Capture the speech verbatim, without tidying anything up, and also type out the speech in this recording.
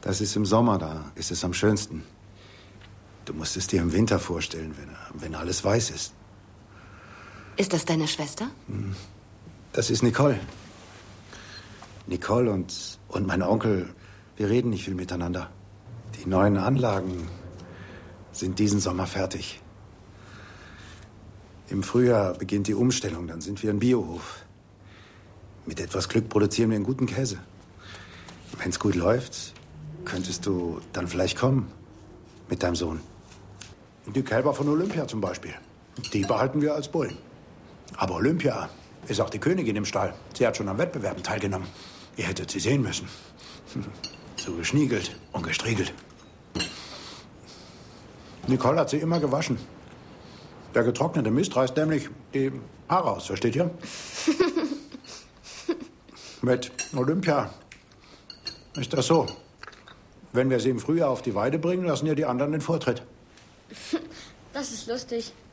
Das ist im Sommer, da ist es am schönsten. Du musst es dir im Winter vorstellen, wenn, wenn alles weiß ist. Ist das deine Schwester? Das ist Nicole. Nicole und, und mein Onkel, wir reden nicht viel miteinander. Die neuen Anlagen sind diesen Sommer fertig. Im Frühjahr beginnt die Umstellung, dann sind wir ein Biohof. Mit etwas Glück produzieren wir einen guten Käse. Wenn es gut läuft, könntest du dann vielleicht kommen mit deinem Sohn. Die Kälber von Olympia zum Beispiel. Die behalten wir als Bullen. Aber Olympia ist auch die Königin im Stall. Sie hat schon am Wettbewerben teilgenommen. Ihr hättet sie sehen müssen. So geschniegelt und gestriegelt. Nicole hat sie immer gewaschen. Der getrocknete Mist reißt nämlich die Haare aus, versteht ihr? Mit Olympia ist das so. Wenn wir sie im Frühjahr auf die Weide bringen, lassen ja die anderen den Vortritt. Das ist lustig.